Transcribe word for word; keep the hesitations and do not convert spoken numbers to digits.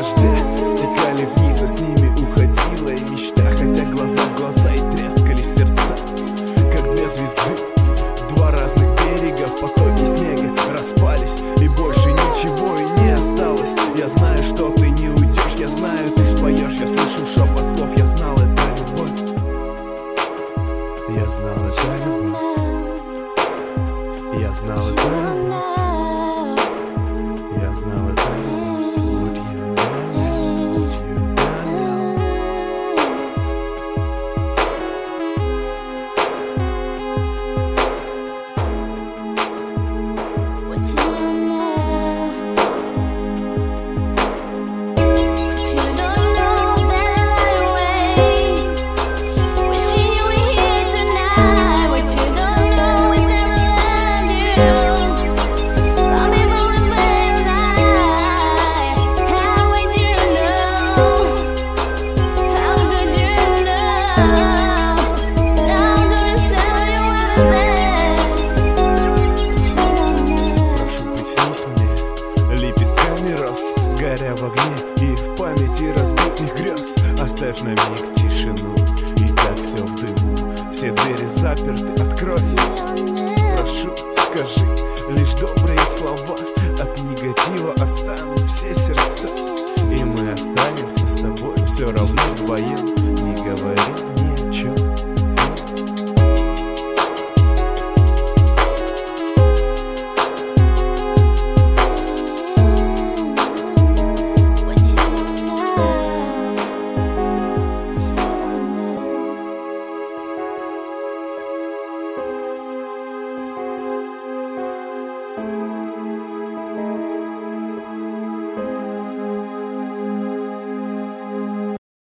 дождя стекали вниз, а с ними уходила и мечта. Хотя глаза в глаза и трескались сердца, как две звезды. Два разных берега в потоке снега распались, и больше ничего и не осталось. Я знаю, что ты не уйдешь, я знаю, ты споешь. Я слышу шепот слов, я знал, это любовь. Я знал, это любовь. Я знал, это любовь. Я знал, это любовь. Would you know? Would you know? What you don't know, what you don't know that I wait, wishing you were here tonight. What you don't know is that I love you. I'll be moving by your light. How would you know? How could you know? And I'm gonna tell you what I'm there. Прошу, приснись мне лепестками роз, горя в огне и в памяти разбитых грез. Оставь на миг тишину, и так все в дыму. Все двери заперты, открой. Прошу, скажи лишь добрые слова. От негатива отстанут все сердца, и мы останемся с тобой все равно вдвоем. Не говори